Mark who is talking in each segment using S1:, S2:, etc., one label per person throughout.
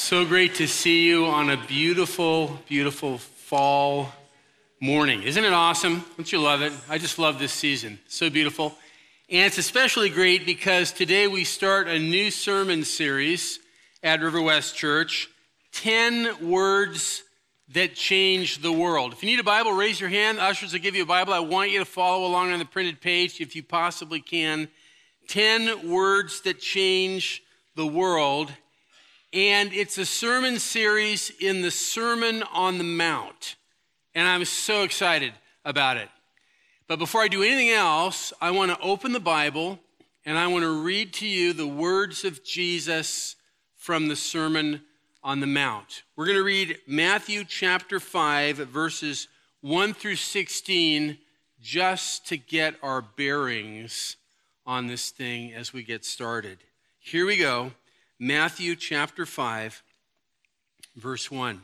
S1: So great to see you on a beautiful, beautiful fall morning. Isn't it awesome? Don't you love it? I just love this season. So beautiful. And it's especially great because today we start a new sermon series at River West Church, 10 Words That Change the World. If you need a Bible, raise your hand. Ushers will give you a Bible. I want you to follow along on the printed page if you possibly can. 10 Words That Change the World. And it's a sermon series in the Sermon on the Mount. And I'm so excited about it. But before I do anything else, I want to open the Bible and I want to read to you the words of Jesus from the Sermon on the Mount. We're going to read Matthew chapter 5, verses 1 through 16, just to get our bearings on this thing as we get started. Here we go. Matthew chapter 5, verse 1.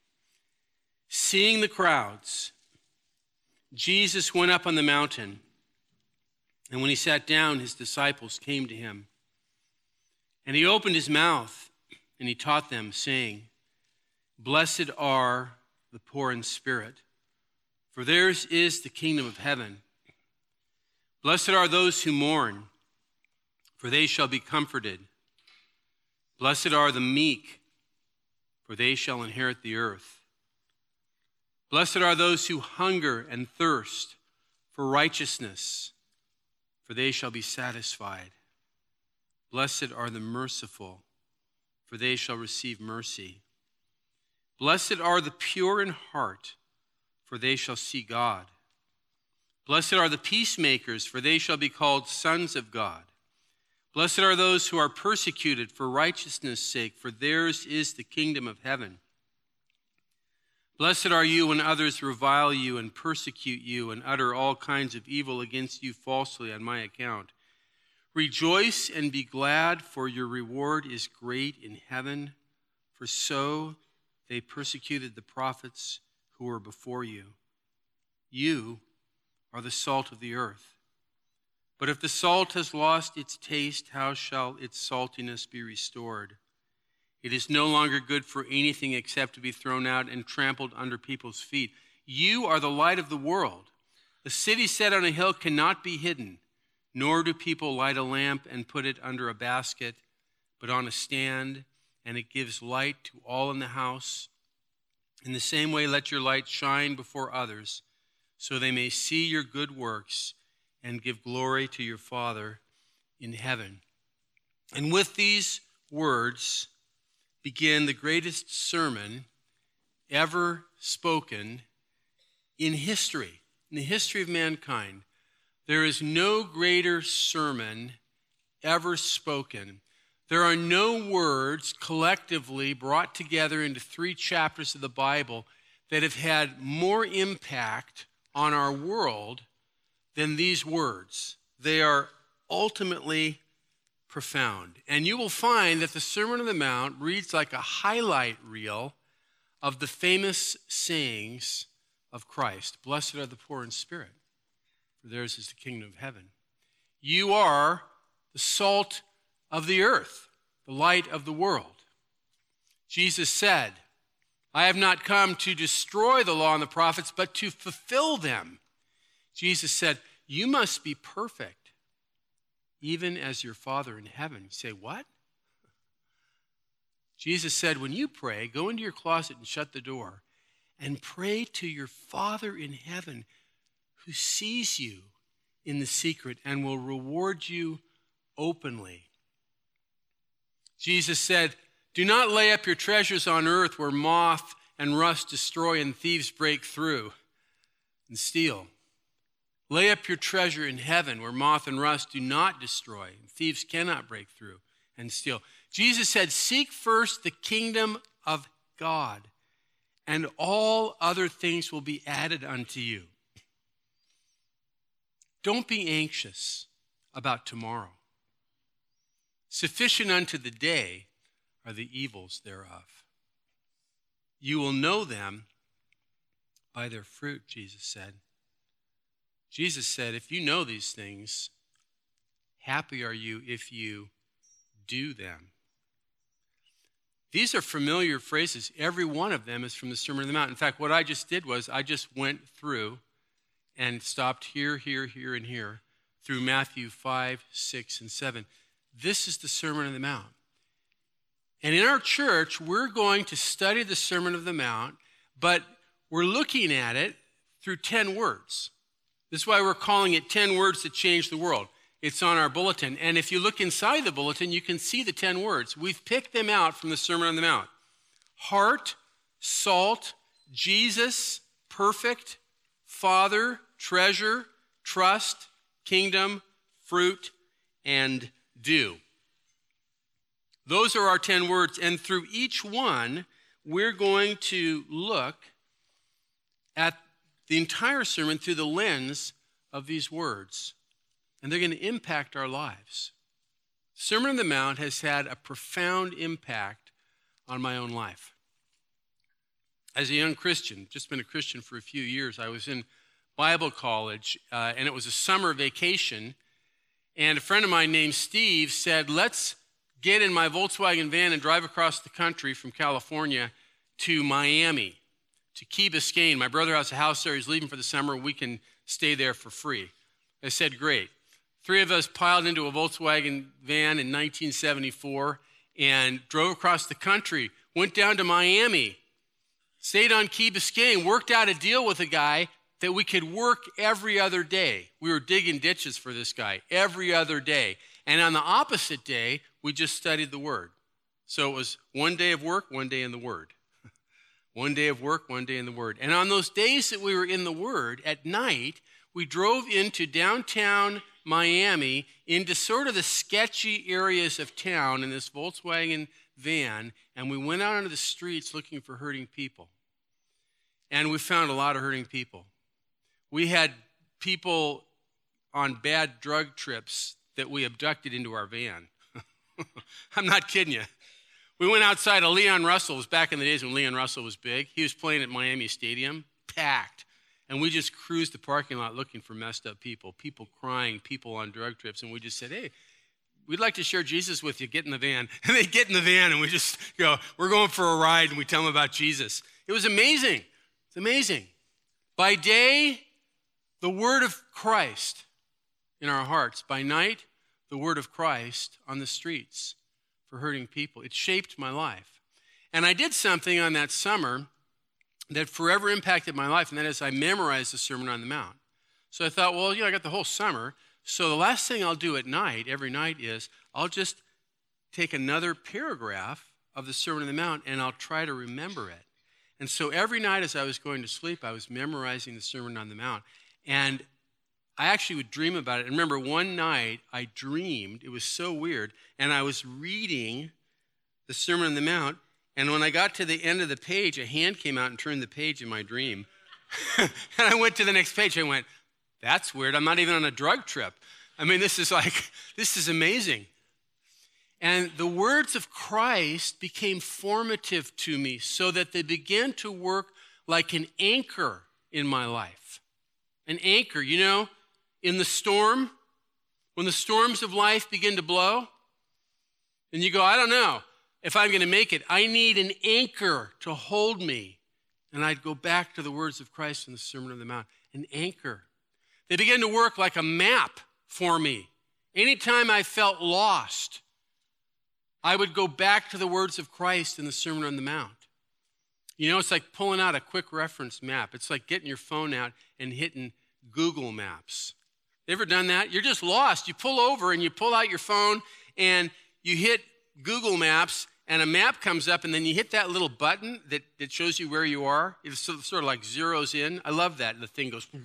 S1: Seeing the crowds, Jesus went up on the mountain, and when he sat down, his disciples came to him. And he opened his mouth, and he taught them, saying, Blessed are the poor in spirit, for theirs is the kingdom of heaven. Blessed are those who mourn, for they shall be comforted. Blessed are the meek, for they shall inherit the earth. Blessed are those who hunger and thirst for righteousness, for they shall be satisfied. Blessed are the merciful, for they shall receive mercy. Blessed are the pure in heart, for they shall see God. Blessed are the peacemakers, for they shall be called sons of God. Blessed are those who are persecuted for righteousness' sake, for theirs is the kingdom of heaven. Blessed are you when others revile you and persecute you and utter all kinds of evil against you falsely on my account. Rejoice and be glad, for your reward is great in heaven, for so they persecuted the prophets who were before you. You are the salt of the earth. But if the salt has lost its taste, how shall its saltiness be restored? It is no longer good for anything except to be thrown out and trampled under people's feet. You are the light of the world. A city set on a hill cannot be hidden, nor do people light a lamp and put it under a basket, but on a stand, and it gives light to all in the house. In the same way, let your light shine before others, so they may see your good works and give glory to your Father in heaven. And with these words begin the greatest sermon ever spoken in history, in the history of mankind. There is no greater sermon ever spoken. There are no words collectively brought together into 3 chapters of the Bible that have had more impact on our world than these words. They are ultimately profound. And you will find that the Sermon on the Mount reads like a highlight reel of the famous sayings of Christ. Blessed are the poor in spirit, for theirs is the kingdom of heaven. You are the salt of the earth, the light of the world. Jesus said, I have not come to destroy the law and the prophets, but to fulfill them. Jesus said, you must be perfect, even as your Father in heaven. You say, what? Jesus said, when you pray, go into your closet and shut the door and pray to your Father in heaven who sees you in the secret and will reward you openly. Jesus said, do not lay up your treasures on earth where moth and rust destroy and thieves break through and steal. Lay up your treasure in heaven where moth and rust do not destroy and thieves cannot break through and steal. Jesus said, seek first the kingdom of God, and all other things will be added unto you. Don't be anxious about tomorrow. Sufficient unto the day are the evils thereof. You will know them by their fruit, Jesus said. Jesus said, if you know these things, happy are you if you do them. These are familiar phrases. Every one of them is from the Sermon on the Mount. In fact, what I just did was I just went through and stopped here, here, here, and here through Matthew 5, 6, and 7. This is the Sermon on the Mount. And in our church, we're going to study the Sermon on the Mount, but we're looking at it through 10 words. This is why we're calling it 10 Words That Change the World. It's on our bulletin. And if you look inside the bulletin, you can see the 10 words. We've picked them out from the Sermon on the Mount. Heart, salt, Jesus, perfect, Father, treasure, trust, kingdom, fruit, and dew. Those are our 10 words. And through each one, we're going to look at the entire sermon through the lens of these words. And they're going to impact our lives. Sermon on the Mount has had a profound impact on my own life. As a young Christian, just been a Christian for a few years, I was in Bible college, and it was a summer vacation. And a friend of mine named Steve said, let's get in my Volkswagen van and drive across the country from California to Miami, to Key Biscayne. My brother has a house there. He's leaving for the summer. We can stay there for free. I said, great. 3 of us piled into a Volkswagen van in 1974 and drove across the country, went down to Miami, stayed on Key Biscayne, worked out a deal with a guy that we could work every other day. We were digging ditches for this guy every other day. And on the opposite day, we just studied the Word. So it was one day of work, one day in the Word. One day of work, one day in the Word. And on those days that we were in the Word, at night, we drove into downtown Miami, into sort of the sketchy areas of town in this Volkswagen van, and we went out onto the streets looking for hurting people. And we found a lot of hurting people. We had people on bad drug trips that we abducted into our van. I'm not kidding you. We went outside of Leon Russell. It was back in the days when Leon Russell was big. He was playing at Miami Stadium, packed. And we just cruised the parking lot looking for messed up people crying, people on drug trips. And we just said, hey, we'd like to share Jesus with you. Get in the van. And they get in the van and we just go, we're going for a ride, and we tell them about Jesus. It was amazing. It's amazing. By day, the word of Christ in our hearts. By night, the word of Christ on the streets for hurting people. It shaped my life. And I did something on that summer that forever impacted my life, and that is I memorized the Sermon on the Mount. So I thought, well, I got the whole summer, so the last thing I'll do at night, every night, is I'll just take another paragraph of the Sermon on the Mount, and I'll try to remember it. And so every night as I was going to sleep, I was memorizing the Sermon on the Mount, and I actually would dream about it. And remember, one night I dreamed, it was so weird, and I was reading the Sermon on the Mount, and when I got to the end of the page, a hand came out and turned the page in my dream. And I went to the next page. I went, that's weird. I'm not even on a drug trip. I mean, this is amazing. And the words of Christ became formative to me so that they began to work like an anchor in my life. An anchor, in the storm, when the storms of life begin to blow, and you go, I don't know if I'm going to make it. I need an anchor to hold me. And I'd go back to the words of Christ in the Sermon on the Mount, an anchor. They began to work like a map for me. Anytime I felt lost, I would go back to the words of Christ in the Sermon on the Mount. It's like pulling out a quick reference map. It's like getting your phone out and hitting Google Maps. You ever done that? You're just lost. You pull over and you pull out your phone and you hit Google Maps, and a map comes up, and then you hit that little button that shows you where you are. It sort of like zeroes in. I love that. The thing goes,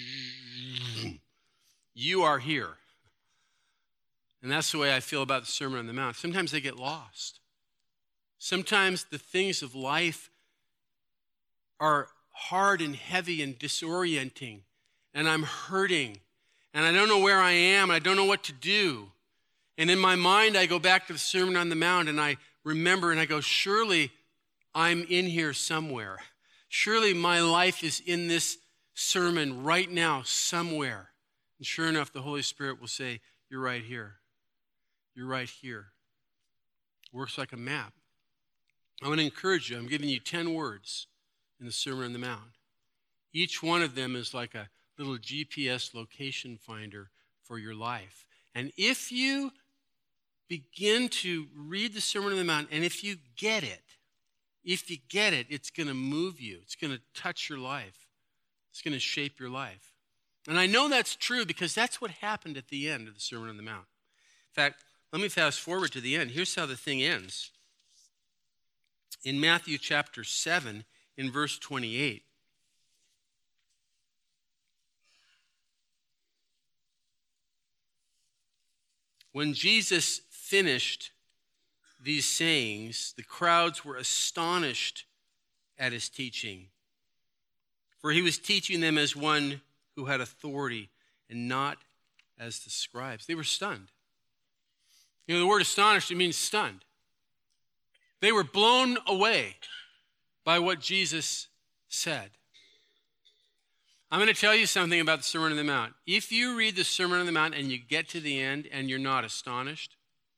S1: you are here. And that's the way I feel about the Sermon on the Mount. Sometimes I get lost. Sometimes the things of life are hard and heavy and disorienting, and I'm hurting, and I don't know where I am, and I don't know what to do. And in my mind, I go back to the Sermon on the Mount, and I remember, and I go, surely I'm in here somewhere. Surely my life is in this sermon right now somewhere. And sure enough, the Holy Spirit will say, you're right here. You're right here. Works like a map. I want to encourage you. I'm giving you 10 words in the Sermon on the Mount. Each one of them is like a little GPS location finder for your life. And if you begin to read the Sermon on the Mount, and if you get it, it's going to move you. It's going to touch your life. It's going to shape your life. And I know that's true because that's what happened at the end of the Sermon on the Mount. In fact, let me fast forward to the end. Here's how the thing ends. In Matthew chapter 7, in verse 28, when Jesus finished these sayings, the crowds were astonished at his teaching, for he was teaching them as one who had authority and not as the scribes. They were stunned. You know, the word astonished, it means stunned. They were blown away by what Jesus said. I'm going to tell you something about the Sermon on the Mount. If you read the Sermon on the Mount and you get to the end and you're not astonished,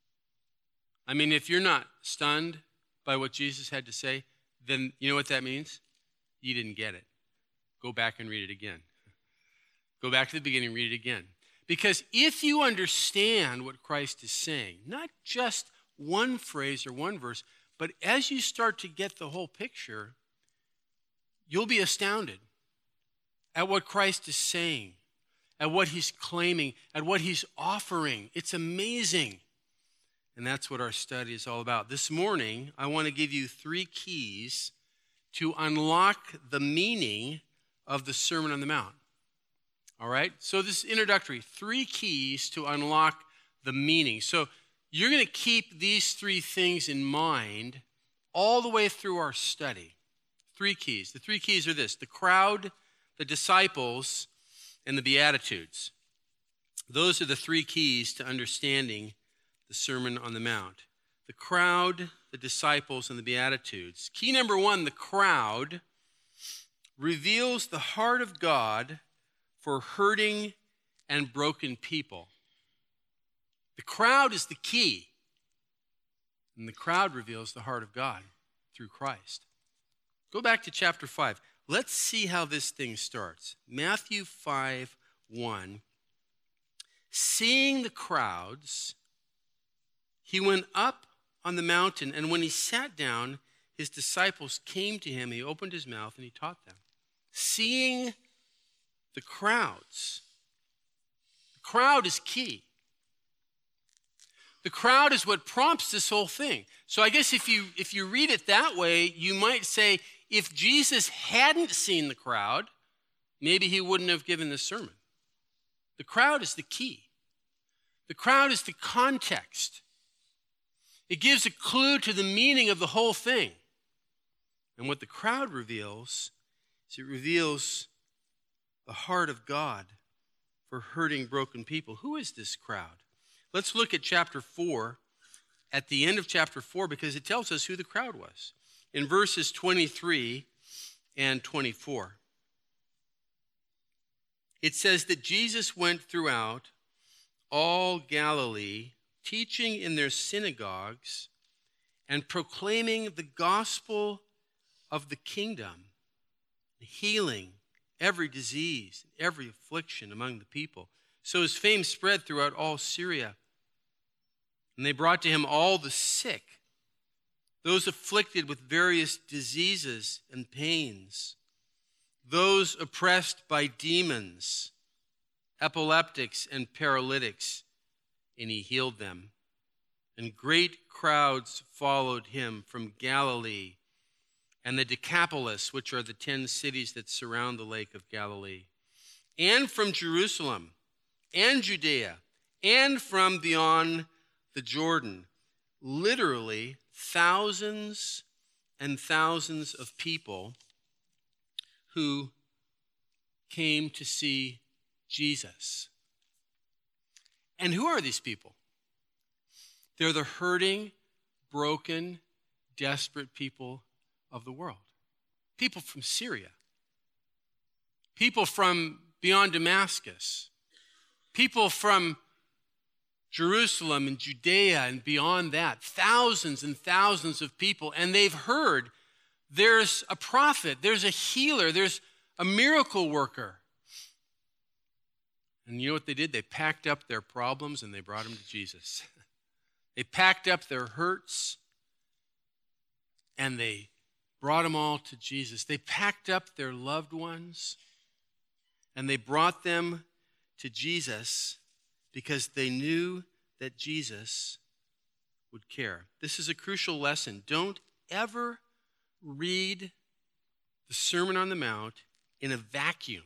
S1: I mean, if you're not stunned by what Jesus had to say, then you know what that means? You didn't get it. Go back and read it again. Go back to the beginning and read it again. Because if you understand what Christ is saying, not just one phrase or one verse, but as you start to get the whole picture, you'll be astounded at what Christ is saying, at what he's claiming, at what he's offering. It's amazing. And that's what our study is all about. This morning, I want to give you 3 keys to unlock the meaning of the Sermon on the Mount. All right? So this is introductory. 3 keys to unlock the meaning. So you're going to keep these 3 things in mind all the way through our study. 3 keys. The 3 keys are this: the crowd, the disciples, and the Beatitudes. Those are the 3 keys to understanding the Sermon on the Mount. The crowd, the disciples, and the Beatitudes. Key number 1, the crowd reveals the heart of God for hurting and broken people. The crowd is the key, and the crowd reveals the heart of God through Christ. Go back to chapter 5. Let's see how this thing starts. Matthew 5:1. Seeing the crowds, he went up on the mountain, and when he sat down, his disciples came to him. He opened his mouth, and he taught them. Seeing the crowds. The crowd is key. The crowd is what prompts this whole thing. So I guess if you read it that way, you might say, if Jesus hadn't seen the crowd, maybe he wouldn't have given this sermon. The crowd is the key. The crowd is the context. It gives a clue to the meaning of the whole thing. And what the crowd reveals is it reveals the heart of God for hurting, broken people. Who is this crowd? Let's look at chapter 4, at the end of chapter 4, because it tells us who the crowd was. In verses 23 and 24, it says that Jesus went throughout all Galilee, teaching in their synagogues and proclaiming the gospel of the kingdom, healing every disease, every affliction among the people. So his fame spread throughout all Syria. And they brought to him all the sick, those afflicted with various diseases and pains, those oppressed by demons, epileptics and paralytics, and he healed them. And great crowds followed him from Galilee and the Decapolis, which are the 10 cities that surround the Lake of Galilee, and from Jerusalem and Judea, and from beyond the Jordan. Literally thousands and thousands of people who came to see Jesus. And who are these people? They're the hurting, broken, desperate people of the world. People from Syria. People from beyond Damascus. People from Jerusalem and Judea and beyond that, thousands and thousands of people, and they've heard there's a prophet, there's a healer, there's a miracle worker. And you know what they did? They packed up their problems and they brought them to Jesus. They packed up their hurts and they brought them all to Jesus. They packed up their loved ones and they brought them to Jesus because they knew that Jesus would care. This is a crucial lesson. Don't ever read the Sermon on the Mount in a vacuum.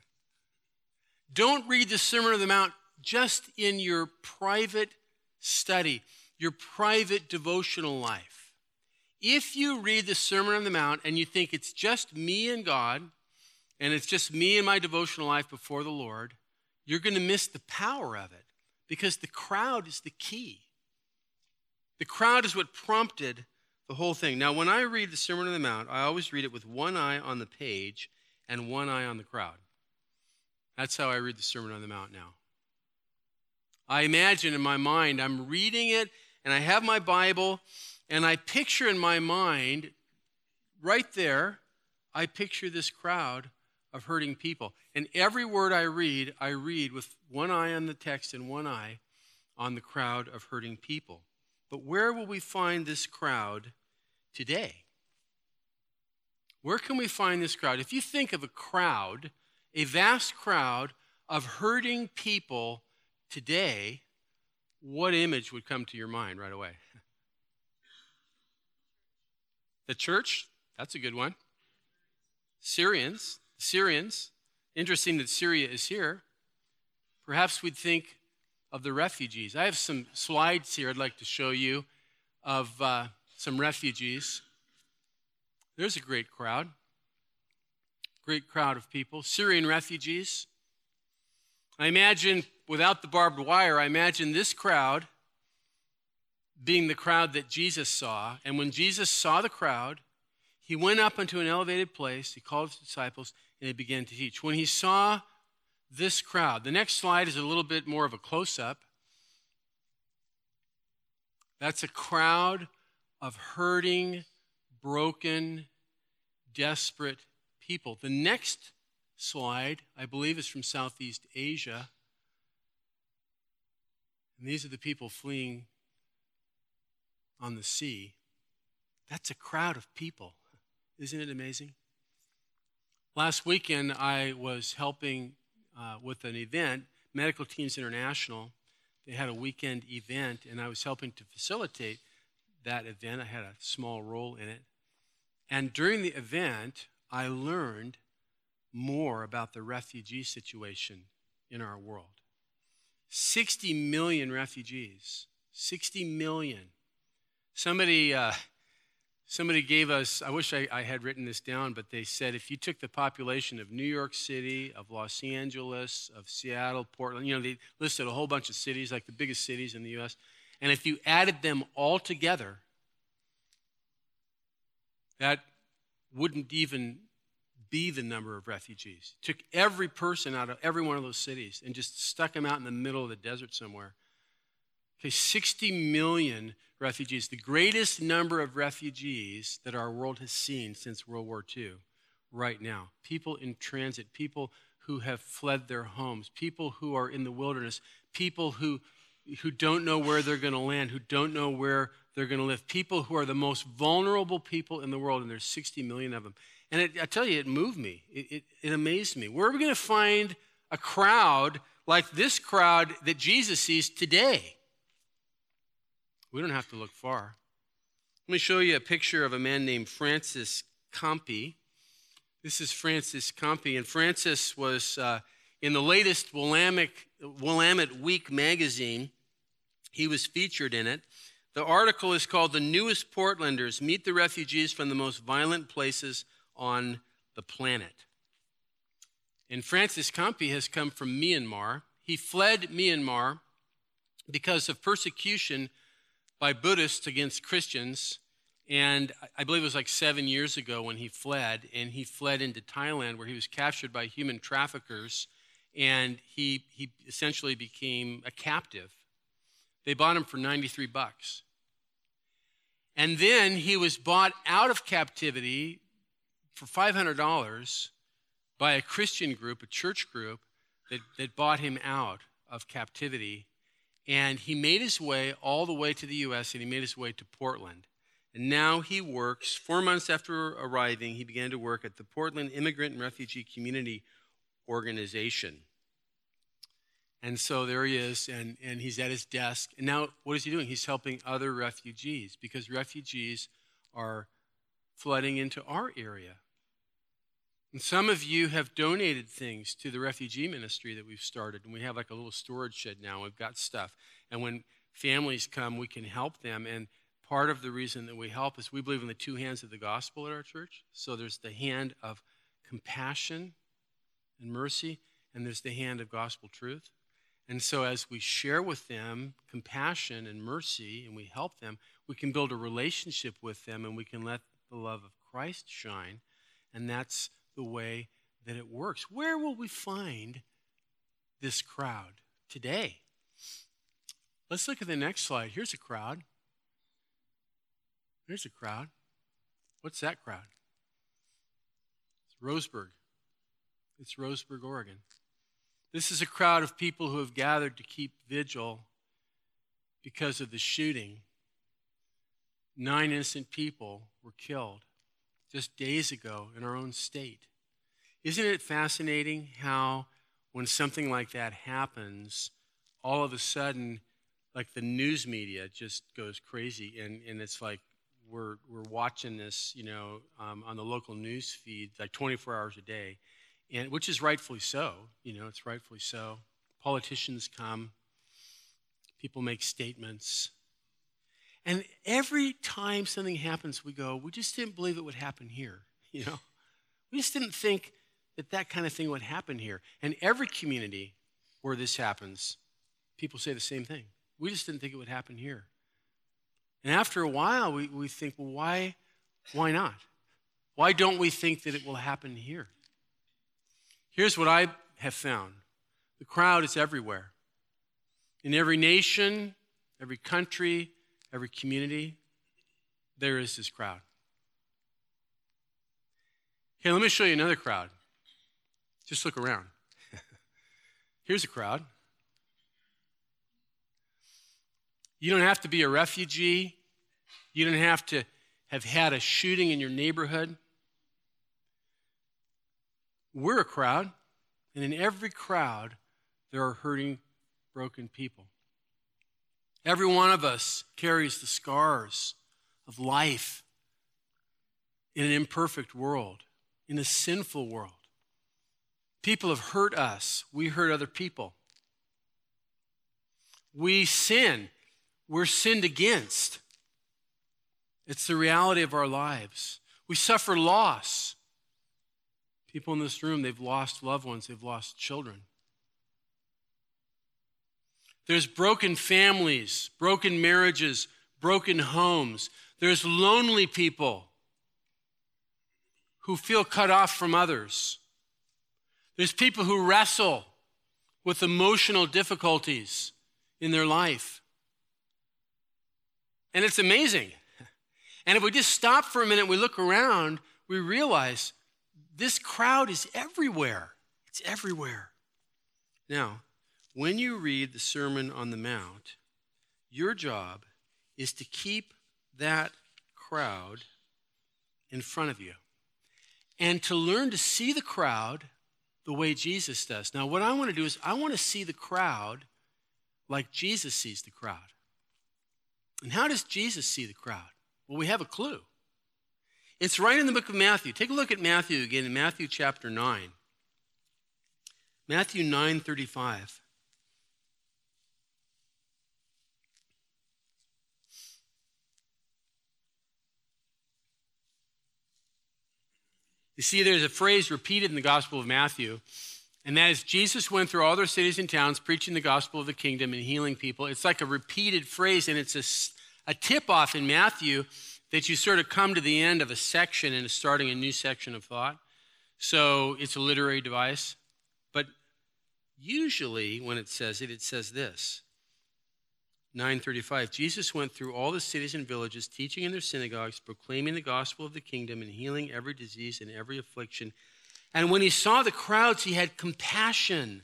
S1: Don't read the Sermon on the Mount just in your private study, your private devotional life. If you read the Sermon on the Mount and you think it's just me and God, and it's just me and my devotional life before the Lord, you're going to miss the power of it because the crowd is the key. The crowd is what prompted the whole thing. Now, when I read the Sermon on the Mount, I always read it with one eye on the page and one eye on the crowd. That's how I read the Sermon on the Mount now. I imagine in my mind, I'm reading it, and I have my Bible, and I picture in my mind, right there, I picture this crowd of hurting people. And every word I read with one eye on the text and one eye on the crowd of hurting people. But where will we find this crowd today? Where can we find this crowd? If you think of a crowd, a vast crowd of hurting people today, what image would come to your mind right away? The church? That's a good one. Syrians. Interesting that Syria is here. Perhaps we'd think of the refugees. I have some slides here I'd like to show you of some refugees. There's a great crowd of people, Syrian refugees. I imagine, without the barbed wire, I imagine this crowd being the crowd that Jesus saw. And when Jesus saw the crowd, he went up into an elevated place, he called his disciples, and he began to teach. When he saw this crowd, the next slide is a little bit more of a close-up. That's a crowd of hurting, broken, desperate people. The next slide, I believe, is from Southeast Asia. And these are the people fleeing on the sea. That's a crowd of people. Isn't it amazing? Last weekend, I was helping with an event, Medical Teams International. They had a weekend event, and I was helping to facilitate that event. I had a small role in it. And during the event, I learned more about the refugee situation in our world. 60 million refugees. 60 million. Somebody gave us, I wish I had written this down, but they said if you took the population of New York City, of Los Angeles, of Seattle, Portland, they listed a whole bunch of cities, like the biggest cities in the U.S., and if you added them all together, that wouldn't even be the number of refugees. Took every person out of every one of those cities and just stuck them out in the middle of the desert somewhere. Okay, 60 million refugees, the greatest number of refugees that our world has seen since World War II right now. People in transit, people who have fled their homes, people who are in the wilderness, people who don't know where they're going to land, who don't know where they're going to live, people who are the most vulnerable people in the world, and there's 60 million of them. And I tell you, it moved me. It amazed me. Where are we going to find a crowd like this crowd that Jesus sees today? We don't have to look far. Let me show you a picture of a man named Francis Campi. This is Francis Campi, and Francis was in the latest Willamette Week magazine. He was featured in it. The article is called "The Newest Portlanders Meet the Refugees from the Most Violent Places on the Planet." And Francis Campi has come from Myanmar. He fled Myanmar because of persecution by Buddhists against Christians, and I believe it was like 7 years ago when he fled, and he fled into Thailand where he was captured by human traffickers, and he essentially became a captive. They bought him for $93. And then he was bought out of captivity for $500 by a Christian group, a church group, that bought him out of captivity. And he made his way all the way to the U.S., and he made his way to Portland. And now he works, 4 months after arriving, he began to work at the Portland Immigrant and Refugee Community Organization. And so there he is, and he's at his desk. And now what is he doing? He's helping other refugees, because refugees are flooding into our area. And some of you have donated things to the refugee ministry that we've started. And we have like a little storage shed now. We've got stuff. And when families come, we can help them. And part of the reason that we help is we believe in the two hands of the gospel at our church. So there's the hand of compassion and mercy, and there's the hand of gospel truth. And so as we share with them compassion and mercy, and we help them, we can build a relationship with them, and we can let the love of Christ shine. And that's the way that it works. Where will we find this crowd today? Let's look at the next slide. Here's a crowd. Here's a crowd. What's that crowd? It's Roseburg. It's Roseburg, Oregon. This is a crowd of people who have gathered to keep vigil because of the shooting. 9 innocent people were killed just days ago in our own state. Isn't it fascinating how when something like that happens, all of a sudden, like the news media just goes crazy, and it's like we're watching this, on the local news feed like 24 hours a day, and which is rightfully so. It's rightfully so. Politicians come, people make statements, and every time something happens, we go, we just didn't believe it would happen here. We just didn't think that kind of thing would happen here. And every community where this happens, people say the same thing. We just didn't think it would happen here. And after a while, we think, well, why not? Why don't we think that it will happen here? Here's what I have found. The crowd is everywhere. In every nation, every country, every community, there is this crowd. Here, let me show you another crowd. Just look around. Here's a crowd. You don't have to be a refugee. You don't have to have had a shooting in your neighborhood. We're a crowd, and in every crowd, there are hurting, broken people. Every one of us carries the scars of life in an imperfect world, in a sinful world. People have hurt us. We hurt other people. We sin. We're sinned against. It's the reality of our lives. We suffer loss. People in this room, they've lost loved ones. They've lost children. There's broken families, broken marriages, broken homes. There's lonely people who feel cut off from others. There's people who wrestle with emotional difficulties in their life. And it's amazing. And if we just stop for a minute, we look around, we realize this crowd is everywhere. It's everywhere. Now, when you read the Sermon on the Mount, your job is to keep that crowd in front of you and to learn to see the crowd the way Jesus does. Now, what I want to do is I want to see the crowd like Jesus sees the crowd. And how does Jesus see the crowd? Well, we have a clue. It's right in the book of Matthew. Take a look at Matthew again in Matthew chapter 9. Matthew 9:35. You see, there's a phrase repeated in the Gospel of Matthew, and that is Jesus went through all their cities and towns preaching the gospel of the kingdom and healing people. It's like a repeated phrase, and it's a tip-off in Matthew that you sort of come to the end of a section and is starting a new section of thought. So it's a literary device. But usually when it says this. 9:35, Jesus went through all the cities and villages, teaching in their synagogues, proclaiming the gospel of the kingdom, and healing every disease and every affliction. And when he saw the crowds, he had compassion.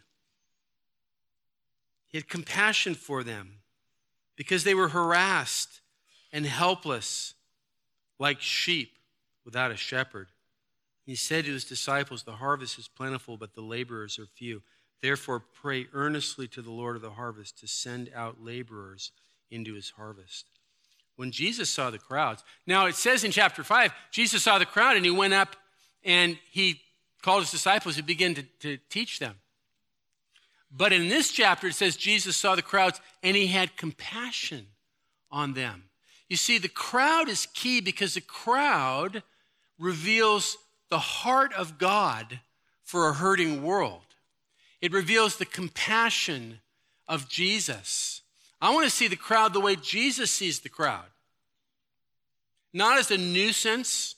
S1: He had compassion for them because they were harassed and helpless like sheep without a shepherd. He said to his disciples, the harvest is plentiful, but the laborers are few. Therefore, pray earnestly to the Lord of the harvest to send out laborers into his harvest. When Jesus saw the crowds, now it says in chapter 5, Jesus saw the crowd and he went up and he called his disciples and began to teach them. But in this chapter, it says Jesus saw the crowds and he had compassion on them. You see, the crowd is key because the crowd reveals the heart of God for a hurting world. It reveals the compassion of Jesus. I want to see the crowd the way Jesus sees the crowd. Not as a nuisance,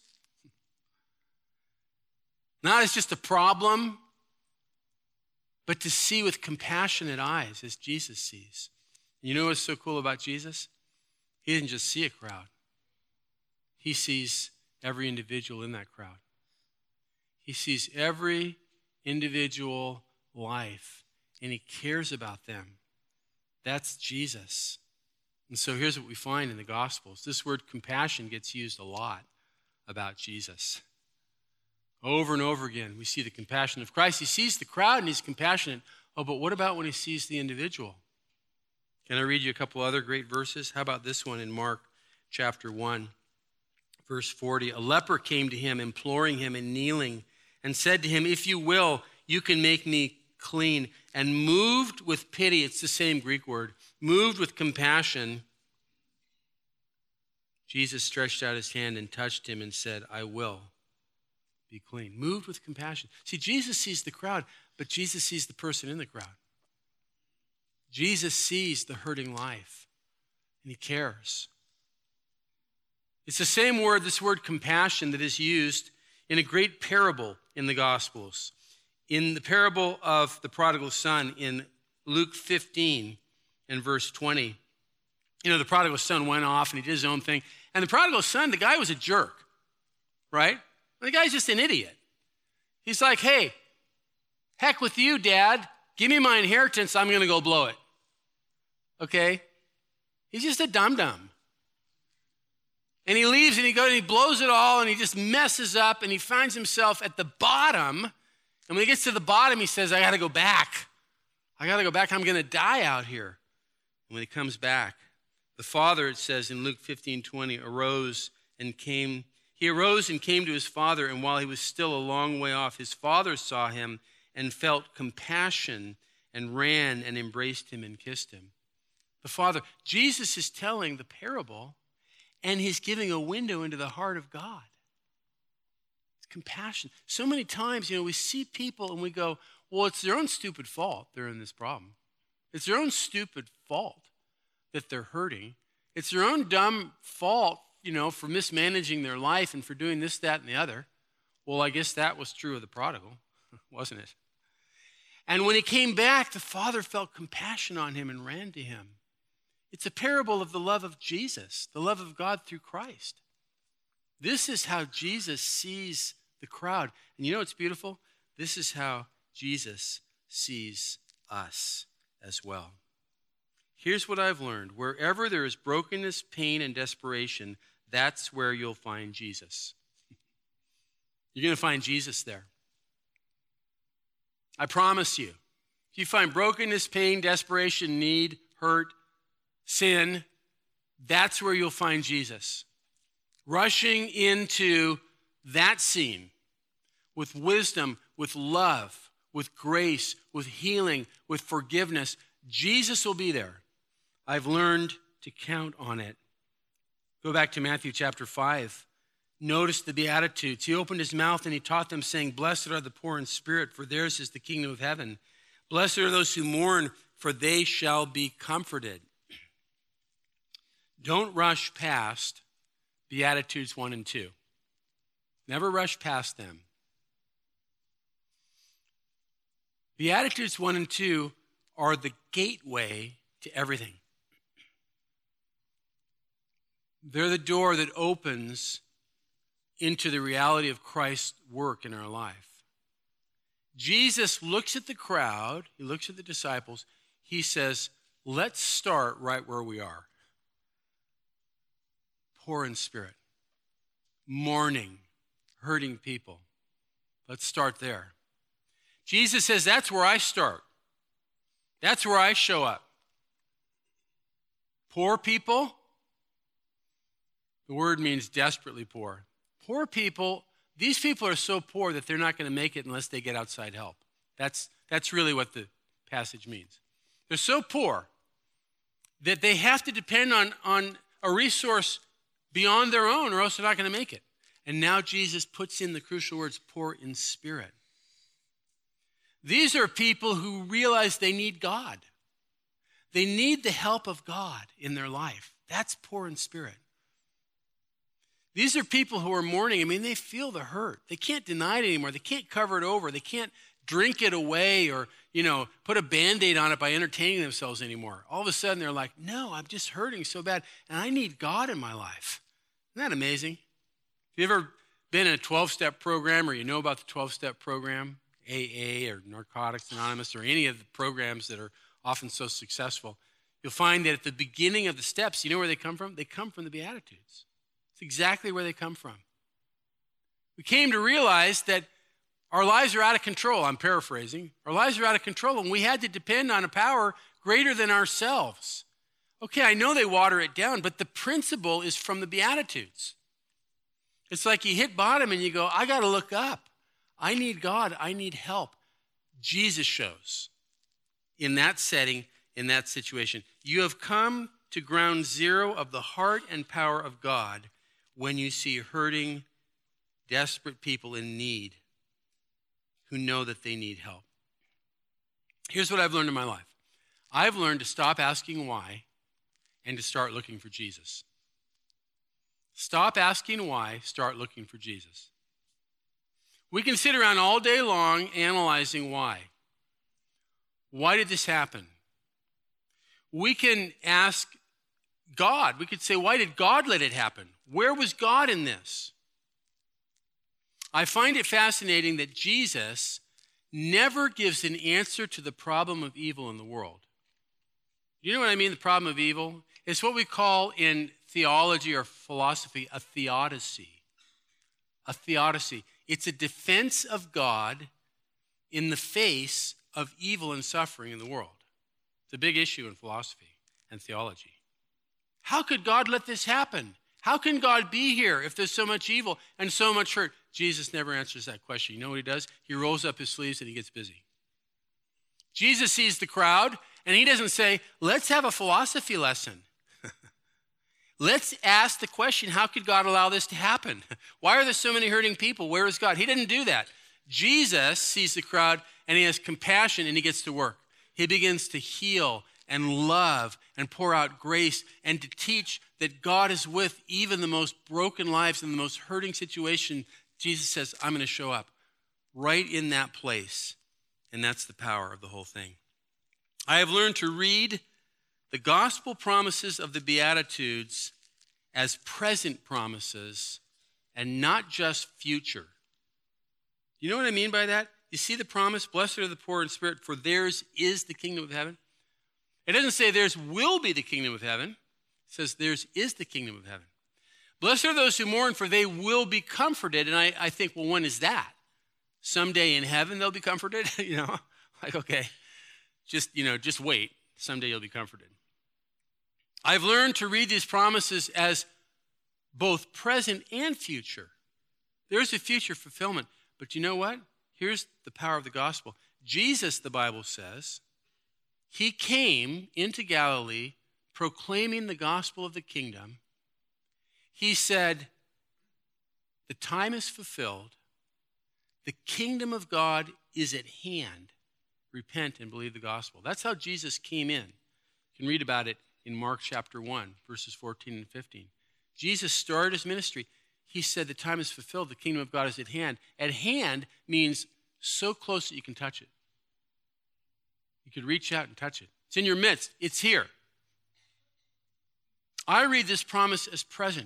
S1: not as just a problem, but to see with compassionate eyes as Jesus sees. You know what's so cool about Jesus? He didn't just see a crowd. He sees every individual in that crowd. He sees every individual life, and he cares about them. That's Jesus. And so here's what we find in the Gospels. This word compassion gets used a lot about Jesus. Over and over again, we see the compassion of Christ. He sees the crowd and he's compassionate. Oh, but what about when he sees the individual? Can I read you a couple other great verses? How about this one in Mark chapter 1, verse 40? A leper came to him, imploring him and kneeling, and said to him, if you will, you can make me clean. And moved with pity, it's the same Greek word, moved with compassion, Jesus stretched out his hand and touched him and said, I will be clean. Moved with compassion. See, Jesus sees the crowd, but Jesus sees the person in the crowd. Jesus sees the hurting life, and he cares. It's the same word, this word compassion, that is used in a great parable in the Gospels. In the parable of the prodigal son in Luke 15 and verse 20, the prodigal son went off and he did his own thing. And the prodigal son, the guy was a jerk, right? The guy's just an idiot. He's like, hey, heck with you, Dad. Give me my inheritance. I'm going to go blow it. Okay? He's just a dum-dum. And he leaves and he goes and he blows it all and he just messes up and he finds himself at the bottom. And when he gets to the bottom, he says, I got to go back. I got to go back. I'm going to die out here. And when he comes back, the father, it says in Luke 15:20, arose and came. He arose and came to his father, and while he was still a long way off, his father saw him and felt compassion and ran and embraced him and kissed him. The father, Jesus is telling the parable, and he's giving a window into the heart of God. It's compassion. So many times, we see people and we go, well, it's their own stupid fault they're in this problem. It's their own stupid fault that they're hurting. It's their own dumb fault, for mismanaging their life and for doing this, that, and the other. Well, I guess that was true of the prodigal, wasn't it? And when he came back, the father felt compassion on him and ran to him. It's a parable of the love of Jesus, the love of God through Christ. This is how Jesus sees the crowd. And you know what's beautiful? This is how Jesus sees us as well. Here's what I've learned. Wherever there is brokenness, pain, and desperation, that's where you'll find Jesus. You're going to find Jesus there. I promise you. If you find brokenness, pain, desperation, need, hurt, sin, that's where you'll find Jesus. Rushing into that scene with wisdom, with love, with grace, with healing, with forgiveness. Jesus will be there. I've learned to count on it. Go back to Matthew chapter 5. Notice the Beatitudes. He opened his mouth and he taught them, saying, blessed are the poor in spirit, for theirs is the kingdom of heaven. Blessed are those who mourn, for they shall be comforted. Don't rush past Beatitudes 1 and 2. Never rush past them. Beatitudes 1 and 2 are the gateway to everything. They're the door that opens into the reality of Christ's work in our life. Jesus looks at the crowd, he looks at the disciples, he says, let's start right where we are. Poor in spirit, mourning, hurting people. Let's start there. Jesus says, that's where I start. That's where I show up. Poor people, the word means desperately poor. Poor people, these people are so poor that they're not going to make it unless they get outside help. That's really what the passage means. They're so poor that they have to depend on a resource beyond their own, or else they're not going to make it. And now Jesus puts in the crucial words, poor in spirit. These are people who realize they need God. They need the help of God in their life. That's poor in spirit. These are people who are mourning. I mean, they feel the hurt. They can't deny it anymore. They can't cover it over. They can't drink it away or, put a Band-Aid on it by entertaining themselves anymore. All of a sudden, they're like, no, I'm just hurting so bad, and I need God in my life. Isn't that amazing? Have you ever been in a 12-step program or you know about the 12-step program, AA or Narcotics Anonymous or any of the programs that are often so successful, you'll find that at the beginning of the steps, you know where they come from? They come from the Beatitudes. It's exactly where they come from. We came to realize that our lives are out of control. I'm paraphrasing. Our lives are out of control, and we had to depend on a power greater than ourselves. Okay, I know they water it down, but the principle is from the Beatitudes. It's like you hit bottom and you go, I got to look up. I need God. I need help. Jesus shows in that setting, in that situation. You have come to ground zero of the heart and power of God when you see hurting, desperate people in need who know that they need help. Here's what I've learned in my life. I've learned to stop asking why and to start looking for Jesus. Stop asking why, start looking for Jesus. We can sit around all day long analyzing why. Why did this happen? We can ask God. We could say, why did God let it happen? Where was God in this? I find it fascinating that Jesus never gives an answer to the problem of evil in the world. You know what I mean, the problem of evil? It's what we call in theology or philosophy a theodicy. A theodicy. It's a defense of God in the face of evil and suffering in the world. It's a big issue in philosophy and theology. How could God let this happen? How can God be here if there's so much evil and so much hurt? Jesus never answers that question. You know what he does? He rolls up his sleeves and he gets busy. Jesus sees the crowd and he doesn't say, let's have a philosophy lesson. Let's ask the question, how could God allow this to happen? Why are there so many hurting people? Where is God? He didn't do that. Jesus sees the crowd and he has compassion and he gets to work. He begins to heal and love and pour out grace and to teach that God is with even the most broken lives and the most hurting situation. Jesus says, I'm going to show up right in that place. And that's the power of the whole thing. I have learned to read the gospel promises of the Beatitudes as present promises and not just future. You know what I mean by that? You see the promise, blessed are the poor in spirit, for theirs is the kingdom of heaven. It doesn't say theirs will be the kingdom of heaven. It says theirs is the kingdom of heaven. Blessed are those who mourn, for they will be comforted. And I think, well, when is that? Someday in heaven they'll be comforted? Like, okay, just wait. Someday you'll be comforted. I've learned to read these promises as both present and future. There's a future fulfillment. But you know what? Here's the power of the gospel. Jesus, the Bible says, he came into Galilee proclaiming the gospel of the kingdom. He said, the time is fulfilled. The kingdom of God is at hand. Repent and believe the gospel. That's how Jesus came in. You can read about it in Mark chapter 1, verses 14 and 15. Jesus started his ministry. He said, the time is fulfilled. The kingdom of God is at hand. At hand means so close that you can touch it. You could reach out and touch it. It's in your midst. It's here. I read this promise as present.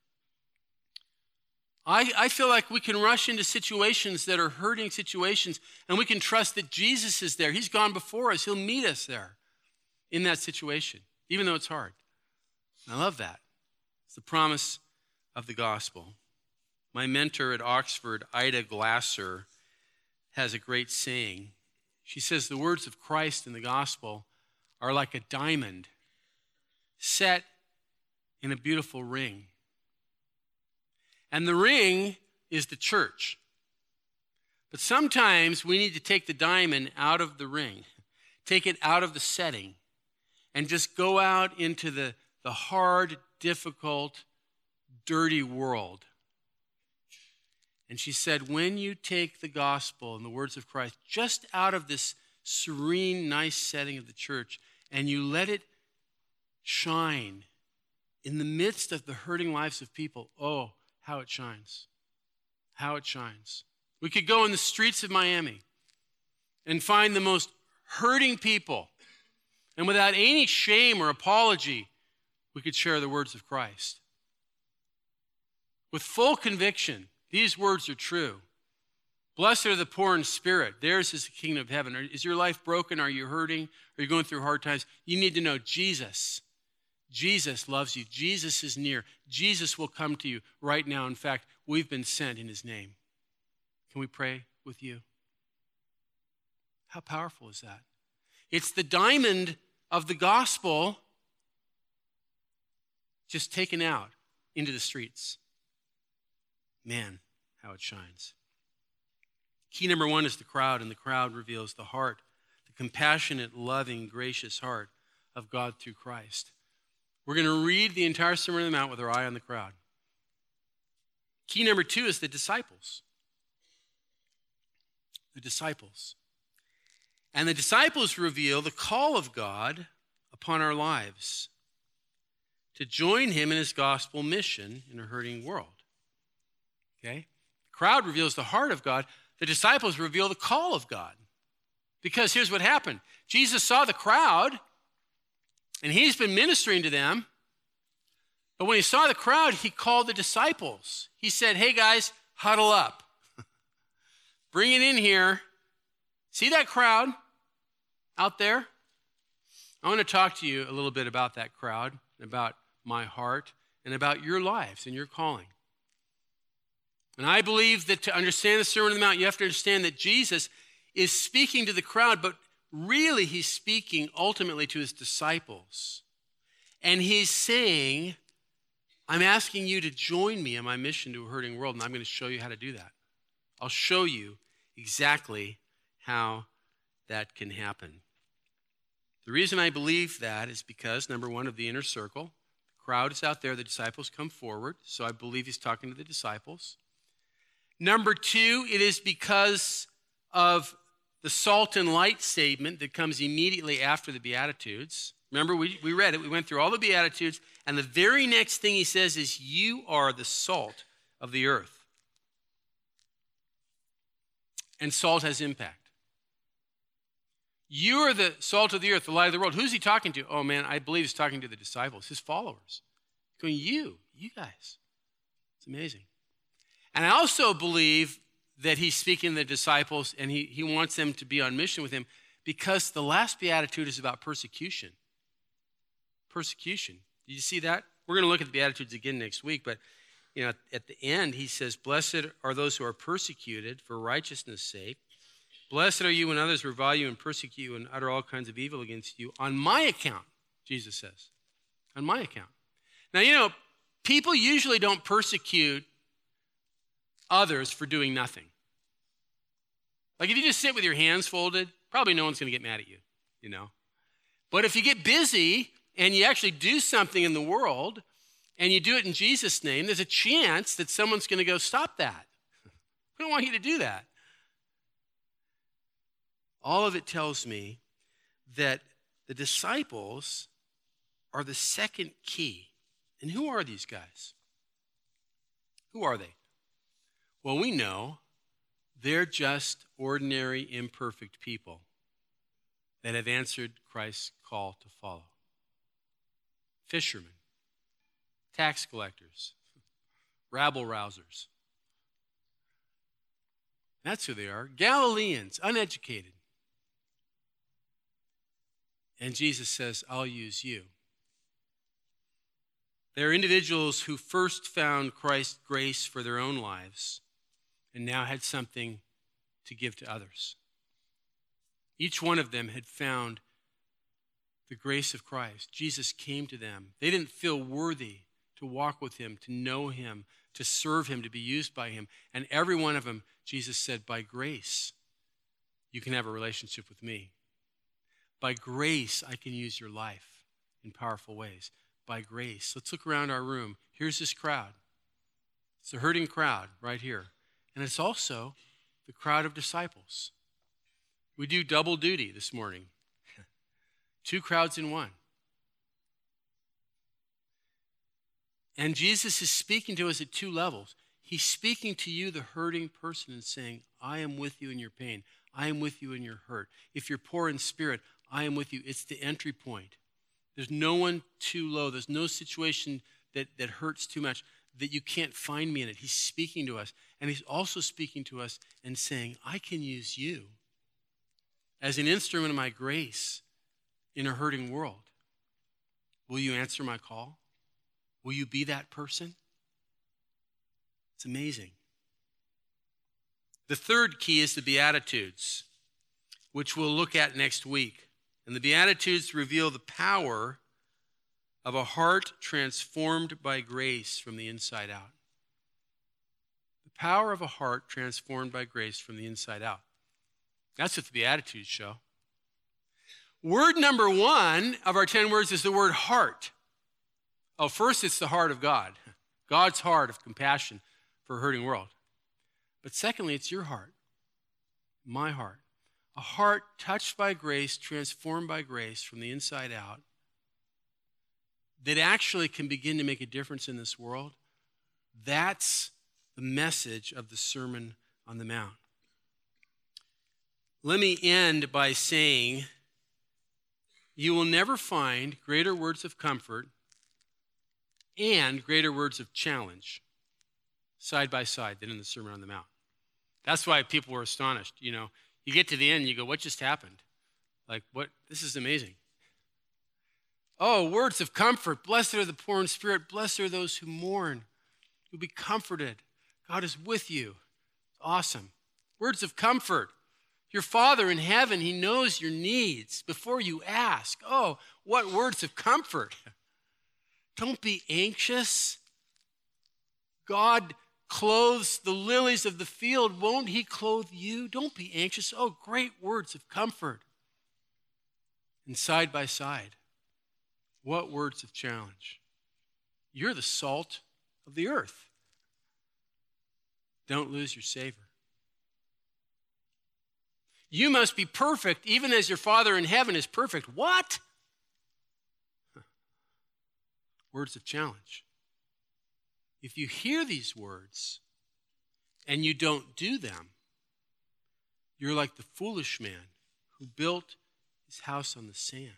S1: I feel like we can rush into situations that are hurting situations, and we can trust that Jesus is there. He's gone before us. He'll meet us there in that situation, even though it's hard. I love that. It's the promise of the gospel. My mentor at Oxford, Ida Glasser, has a great saying. She says the words of Christ in the gospel are like a diamond set in a beautiful ring. And the ring is the church. But sometimes we need to take the diamond out of the ring, take it out of the setting, and just go out into the hard, difficult, dirty world. And she said, when you take the gospel and the words of Christ just out of this serene, nice setting of the church, and you let it shine in the midst of the hurting lives of people, oh, how it shines. How it shines. We could go in the streets of Miami and find the most hurting people, and without any shame or apology, we could share the words of Christ. With full conviction, these words are true. Blessed are the poor in spirit. Theirs is the kingdom of heaven. Is your life broken? Are you hurting? Are you going through hard times? You need to know Jesus. Jesus loves you. Jesus is near. Jesus will come to you right now. In fact, we've been sent in his name. Can we pray with you? How powerful is that? It's the diamond of the gospel just taken out into the streets. Man, how it shines. Key number one is the crowd, and the crowd reveals the heart, the compassionate, loving, gracious heart of God through Christ. We're going to read the entire Sermon on the Mount with our eye on the crowd. Key number two is the disciples. The disciples. And the disciples reveal the call of God upon our lives to join him in his gospel mission in a hurting world. Okay? The crowd reveals the heart of God. The disciples reveal the call of God. Because here's what happened. Jesus saw the crowd, and he's been ministering to them. But when he saw the crowd, he called the disciples. He said, hey guys, huddle up. Bring it in here. See that crowd out there? I want to talk to you a little bit about that crowd, about my heart, and about your lives and your calling. And I believe that to understand the Sermon on the Mount, you have to understand that Jesus is speaking to the crowd, but really he's speaking ultimately to his disciples. And he's saying, I'm asking you to join me in my mission to a hurting world, and I'm going to show you how to do that. I'll show you exactly how that can happen. The reason I believe that is because, number one, of the inner circle. The crowd is out there, the disciples come forward, so I believe he's talking to the disciples. Number two, it is because of the salt and light statement that comes immediately after the Beatitudes. Remember, we read it. We went through all the Beatitudes, and the very next thing he says is, you are the salt of the earth. And salt has impact. You are the salt of the earth, the light of the world. Who's he talking to? Oh, man, I believe he's talking to the disciples, his followers. He's going, you guys. It's amazing. And I also believe that he's speaking to the disciples, and he wants them to be on mission with him, because the last beatitude is about persecution. Persecution. Did you see that? We're going to look at the Beatitudes again next week, but at the end he says, blessed are those who are persecuted for righteousness' sake. Blessed are you when others revile you and persecute you and utter all kinds of evil against you on my account, Jesus says. On my account. Now, people usually don't persecute others for doing nothing. Like if you just sit with your hands folded, probably no one's going to get mad at you, But if you get busy and you actually do something in the world and you do it in Jesus' name, there's a chance that someone's going to go, stop that. We don't want you to do that. All of it tells me that the disciples are the second key. And who are these guys? Who are they? Well, we know they're just ordinary, imperfect people that have answered Christ's call to follow. Fishermen. tax collectors, rabble-rousers. That's who they are. Galileans, uneducated. And Jesus says, I'll use you. They're individuals who first found Christ's grace for their own lives and now had something to give to others. Each one of them had found the grace of Christ. Jesus came to them. They didn't feel worthy to walk with him, to know him, to serve him, to be used by him. And every one of them, Jesus said, by grace, you can have a relationship with me. By grace, I can use your life in powerful ways. By grace. Let's look around our room. Here's this crowd. It's a hurting crowd right here. And it's also the crowd of disciples. We do double duty this morning. Two crowds in one. And Jesus is speaking to us at two levels. He's speaking to you, the hurting person, and saying, I am with you in your pain. I am with you in your hurt. If you're poor in spirit, I am with you. It's the entry point. There's no one too low. There's no situation that hurts too much that you can't find me in it. He's speaking to us. And he's also speaking to us and saying, I can use you as an instrument of my grace in a hurting world. Will you answer my call? Will you be that person? It's amazing. The third key is the Beatitudes, which we'll look at next week. And the Beatitudes reveal the power of a heart transformed by grace from the inside out. The power of a heart transformed by grace from the inside out. That's what the Beatitudes show. Word number 1 of our 10 words is the word heart. Oh, first it's the heart of God. God's heart of compassion for a hurting world. But secondly, it's your heart, my heart. A heart touched by grace, transformed by grace from the inside out, that actually can begin to make a difference in this world. That's the message of the Sermon on the Mount. Let me end by saying, you will never find greater words of comfort and greater words of challenge side by side than in the Sermon on the Mount. That's why people were astonished. You know, you get to the end and you go, what just happened? Like, what? This is amazing. Oh, words of comfort. Blessed are the poor in spirit. Blessed are those who mourn. You'll be comforted. God is with you. Awesome. Words of comfort. Your Father in heaven, he knows your needs before you ask. Oh, what words of comfort. Don't be anxious. God clothes the lilies of the field. Won't he clothe you? Don't be anxious. Oh, great words of comfort. And side by side, what words of challenge. You're the salt of the earth. Don't lose your savor. You must be perfect, even as your Father in heaven is perfect. What? Words of challenge. If you hear these words and you don't do them, you're like the foolish man who built his house on the sand.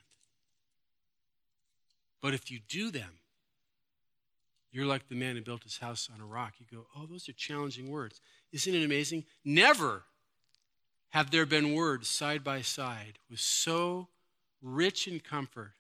S1: But if you do them, you're like the man who built his house on a rock. You go, oh, those are challenging words. Isn't it amazing? Never have there been words side by side with so rich in comfort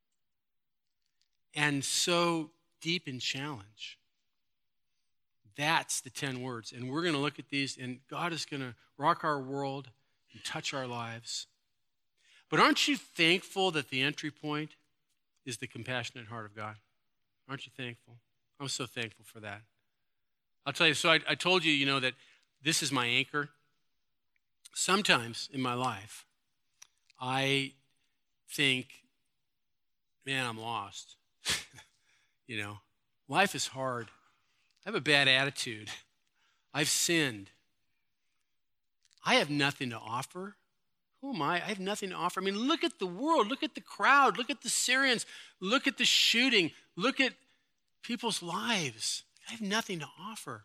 S1: and so deep in challenge. That's the 10 words. And we're going to look at these, and God is going to rock our world and touch our lives. But aren't you thankful that the entry point is the compassionate heart of God? Aren't you thankful? I'm so thankful for that. I'll tell you, so I told you, that this is my anchor. Sometimes in my life, I think, man, I'm lost. Life is hard. I have a bad attitude. I've sinned. I have nothing to offer. Who am I? I have nothing to offer. I mean, look at the world. Look at the crowd. Look at the Syrians. Look at the shooting. Look at people's lives. I have nothing to offer.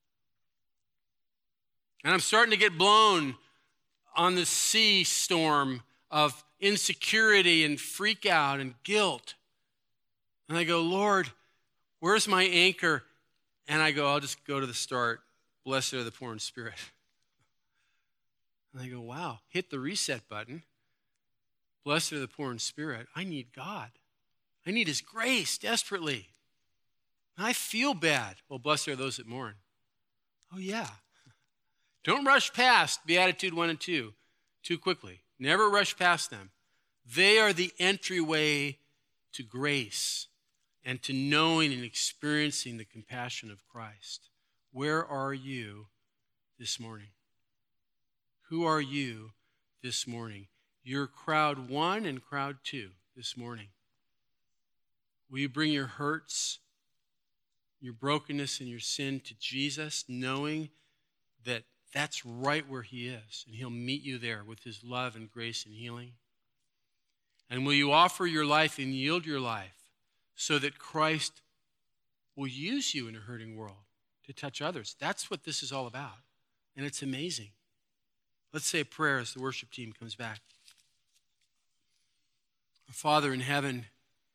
S1: And I'm starting to get blown on the sea storm of insecurity and freak out and guilt. And I go, Lord, Where's my anchor? And I go, I'll just go to the start. Blessed are the poor in spirit. And I go, wow, hit the reset button. Blessed are the poor in spirit. I need God. I need his grace desperately. I feel bad. Well, blessed are those that mourn. Oh, yeah. Don't rush past Beatitude 1 and 2 too quickly. Never rush past them. They are the entryway to grace and to knowing and experiencing the compassion of Christ. Where are you this morning? Who are you this morning? You're crowd 1 and crowd 2 this morning. Will you bring your hurts, your brokenness, and your sin to Jesus, knowing that that's right where he is, and he'll meet you there with his love and grace and healing? And will you offer your life and yield your life so that Christ will use you in a hurting world to touch others? That's what this is all about, and it's amazing. Let's say a prayer as the worship team comes back. Our Father in heaven,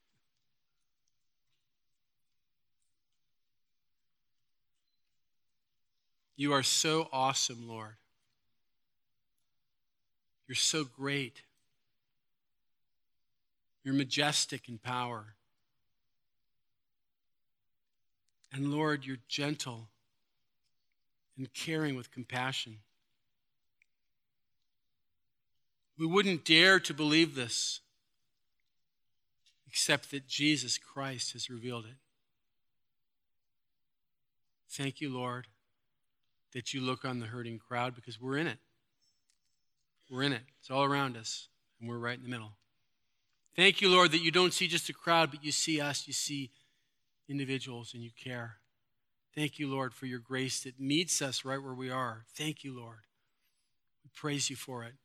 S1: you are so awesome, Lord. You're so great. You're majestic in power. And Lord, you're gentle and caring with compassion. We wouldn't dare to believe this except that Jesus Christ has revealed it. Thank you, Lord, that you look on the hurting crowd, because we're in it. We're in it. It's all around us, and we're right in the middle. Thank you, Lord, that you don't see just a crowd, but you see us. You see individuals, and you care. Thank you, Lord, for your grace that meets us right where we are. Thank you, Lord. We praise you for it.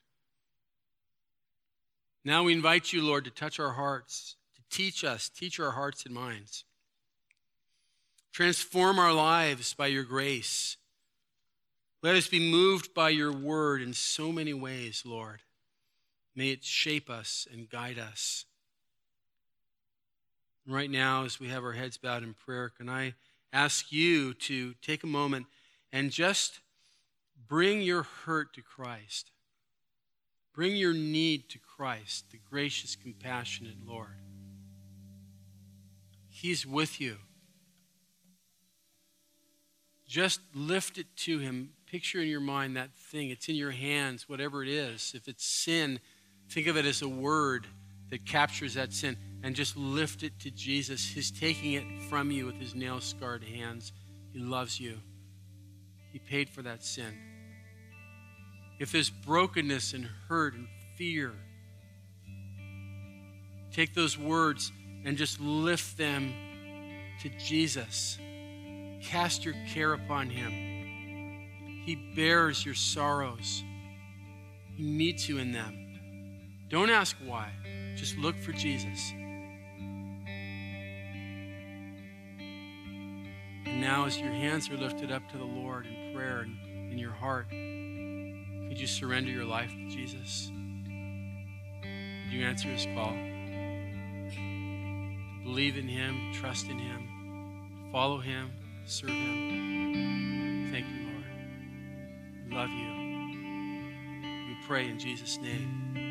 S1: Now we invite you, Lord, to touch our hearts, to teach us, teach our hearts and minds. Transform our lives by your grace. Let us be moved by your word in so many ways, Lord. May it shape us and guide us. Right now, as we have our heads bowed in prayer, can I ask you to take a moment and just bring your hurt to Christ. Bring your need to Christ, the gracious, compassionate Lord. He's with you. Just lift it to him. Picture in your mind that thing. It's in your hands, whatever it is. If it's sin, think of it as a word that captures that sin, and just lift it to Jesus. He's taking it from you with his nail-scarred hands. He loves you. He paid for that sin. If there's brokenness and hurt and fear, take those words and just lift them to Jesus. Cast your care upon him. He bears your sorrows. He meets you in them. Don't ask why. Just look for Jesus. And now, as your hands are lifted up to the Lord in prayer and in your heart, could you surrender your life to Jesus? Would you answer his call? To believe in him, to trust in him, to follow him, to serve him. Thank you, Lord. We love you. We pray in Jesus' name.